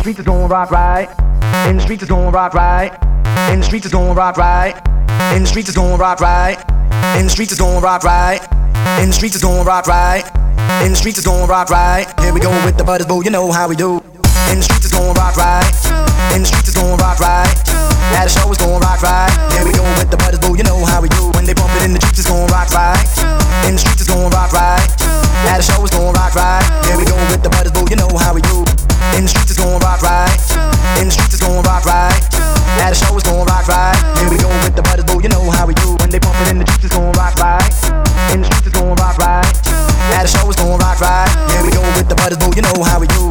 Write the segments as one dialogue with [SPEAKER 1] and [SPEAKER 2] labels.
[SPEAKER 1] streets is gon' rock right. In the streets is gon' rock right. In the streets is gon' rock right. In the streets is gon' rock right. In the streets is gon' rock right. In the streets is gon' rock right. In the streets is gon' rock right. Here we go with the butters, boo, you know how we do. In the streets is gon' rock right. In the streets is gon' rock right. At the show is gon' rock right. Here we go with the butters, boo, you know how we do. When they bump it in the streets is gon' rock right. In the streets is gon' rock right. At the show is gon' rock right. Here we go with the butters, boo, you know how we do. In the streets is gon' rock right. In the streets is gon' rock right. At the show is gon' rock right. Here we go with the butters, boo, you know how we do. When they bump it in the streets is gon' rock right. In the streets is gon' rock right. At the show is gon' rock right. Here we go with the butters, boo, you know how we do.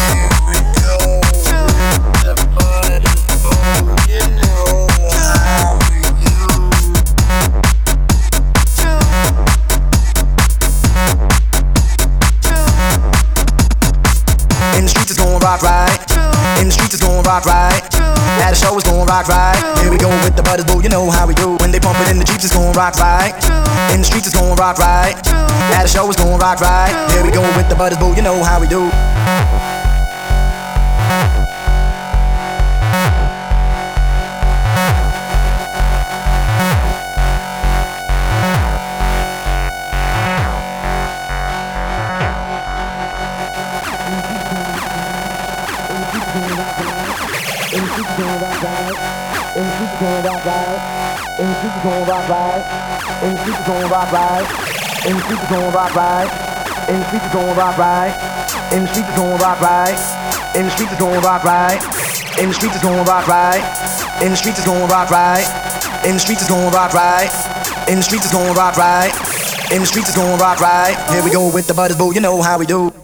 [SPEAKER 1] In the streets is gon' rock right. In the streets is gon' rock right. At the show is gon' rock right. Here we go with the butters, boo, you know how we do. When they pump it in the Jeeps, it's gon' rock right. In the streets is gon' rock right. At the show is gon' rock right. Here we go with the butters, boo, you know how we do. In the streets gon' rock right. In the streets gon' rock right. In the streets gon' rock right. In the streets gon' rock right. In the streets gon' rock right. In the streets gon' rock right. In the streets gon' rock right. In the streets gon' rock right. In the streets gon' rock right. In the streets gon' rock right. In the streets gon' rock right. In the streets gon' rock right. In the streets gon' rock right. Here we go with the butters, boo, you know how we do.